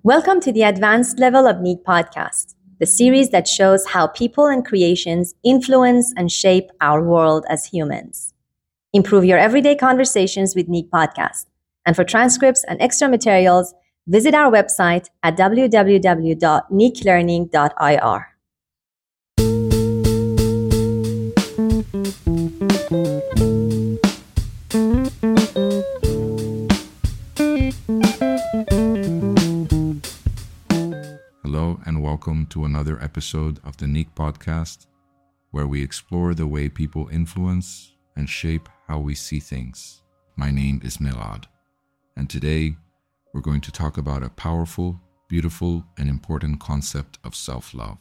Welcome to the Advanced Level of Neek podcast, the series that shows how people and creations influence and shape our world as humans. Improve your everyday conversations with Neek podcast. And for transcripts and extra materials, visit our website at www.neeklearning.ir. Hello and welcome to another episode of the Neek podcast, where we explore the way people influence and shape how we see things. My name is Milad, and today we're going to talk about a powerful, beautiful, and important concept of self-love.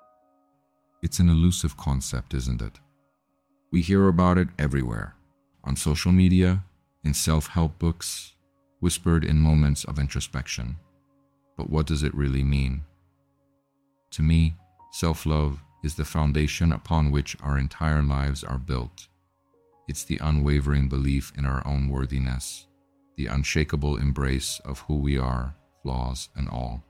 It's an elusive concept, isn't it? We hear about it everywhere, on social media, in self-help books, whispered in moments of introspection. But what does it really mean? To me, self-love is the foundation upon which our entire lives are built. It's the unwavering belief in our own worthiness, the unshakable embrace of who we are, flaws and all.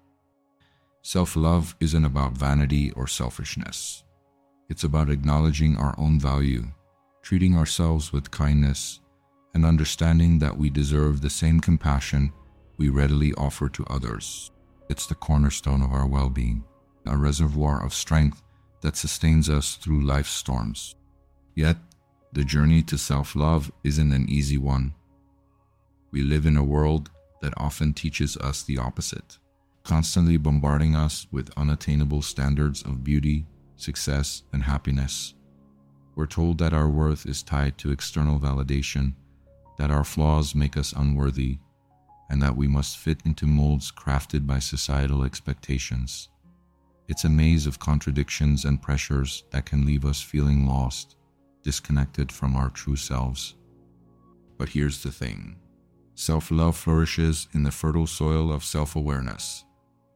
Self-love isn't about vanity or selfishness. It's about acknowledging our own value, treating ourselves with kindness, and understanding that we deserve the same compassion we readily offer to others. It's the cornerstone of our well-being, a reservoir of strength that sustains us through life's storms. Yet, the journey to self-love isn't an easy one. We live in a world that often teaches us the opposite, constantly bombarding us with unattainable standards of beauty, success, and happiness. We're told that our worth is tied to external validation, that our flaws make us unworthy, and that we must fit into molds crafted by societal expectations. It's a maze of contradictions and pressures that can leave us feeling lost, disconnected from our true selves. But here's the thing. Self-love flourishes in the fertile soil of self-awareness.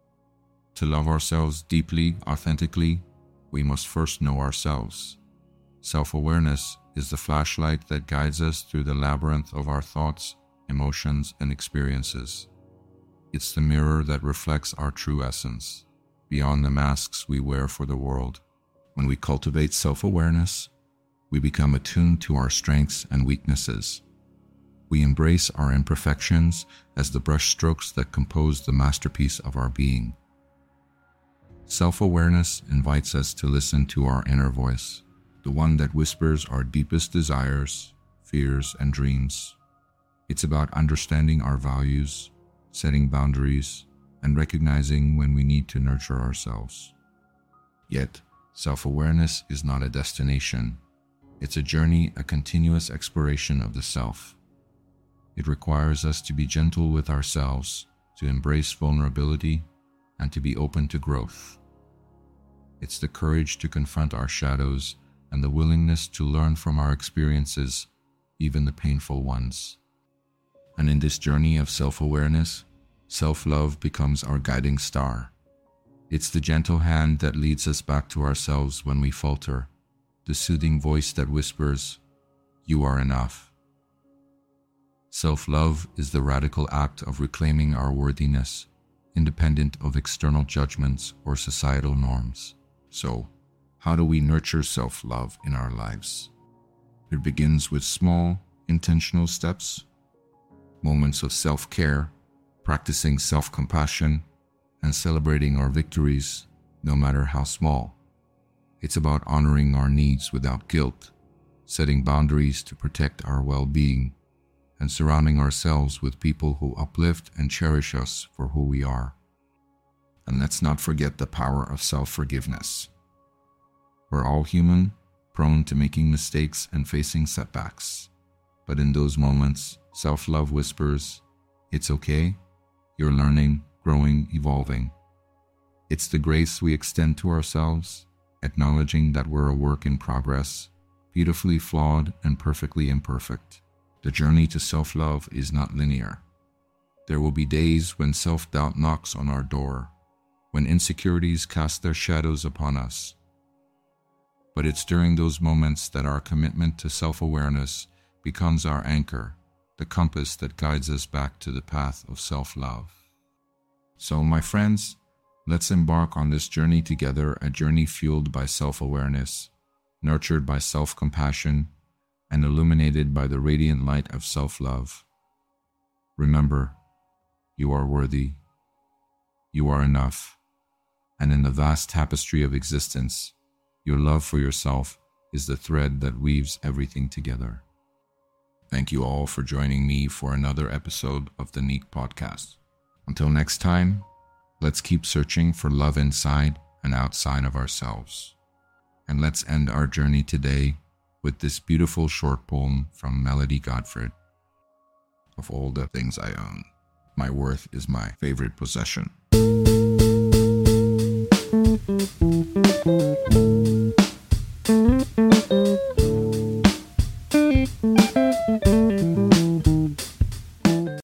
To love ourselves deeply, authentically, we must first know ourselves. Self-awareness is the flashlight that guides us through the labyrinth of our thoughts, emotions, and experiences. It's the mirror that reflects our true essence, beyond the masks we wear for the world. When we cultivate self-awareness, we become attuned to our strengths and weaknesses. We embrace our imperfections as the brushstrokes that compose the masterpiece of our being. Self-awareness invites us to listen to our inner voice, the one that whispers our deepest desires, fears, and dreams. It's about understanding our values, setting boundaries, and recognizing when we need to nurture ourselves. Yet, self-awareness is not a destination. It's a journey, a continuous exploration of the self. It requires us to be gentle with ourselves, to embrace vulnerability, and to be open to growth. It's the courage to confront our shadows and the willingness to learn from our experiences, even the painful ones. And in this journey of self-awareness, self-love becomes our guiding star. It's the gentle hand that leads us back to ourselves when we falter, the soothing voice that whispers, "You are enough." Self-love is the radical act of reclaiming our worthiness, independent of external judgments or societal norms. So, how do we nurture self-love in our lives? It begins with small, intentional steps, moments of self-care, practicing self-compassion, and celebrating our victories, no matter how small. It's about honoring our needs without guilt, setting boundaries to protect our well-being, and surrounding ourselves with people who uplift and cherish us for who we are. And let's not forget the power of self-forgiveness. We're all human, prone to making mistakes and facing setbacks. But in those moments, self-love whispers, "It's okay. You're learning, growing, evolving." It's the grace we extend to ourselves, acknowledging that we're a work in progress, beautifully flawed and perfectly imperfect. The journey to self-love is not linear. There will be days when self-doubt knocks on our door, when insecurities cast their shadows upon us. But it's during those moments that our commitment to self-awareness becomes our anchor, the compass that guides us back to the path of self-love. So, my friends, let's embark on this journey together, a journey fueled by self-awareness, nurtured by self-compassion, and illuminated by the radiant light of self-love. Remember, you are worthy, you are enough, and in the vast tapestry of existence, your love for yourself is the thread that weaves everything together. Thank you all for joining me for another episode of the Neek Podcast. Until next time, let's keep searching for love inside and outside of ourselves. And let's end our journey today with this beautiful short poem from Melody Godfrey. Of all the things I own, my worth is my favorite possession.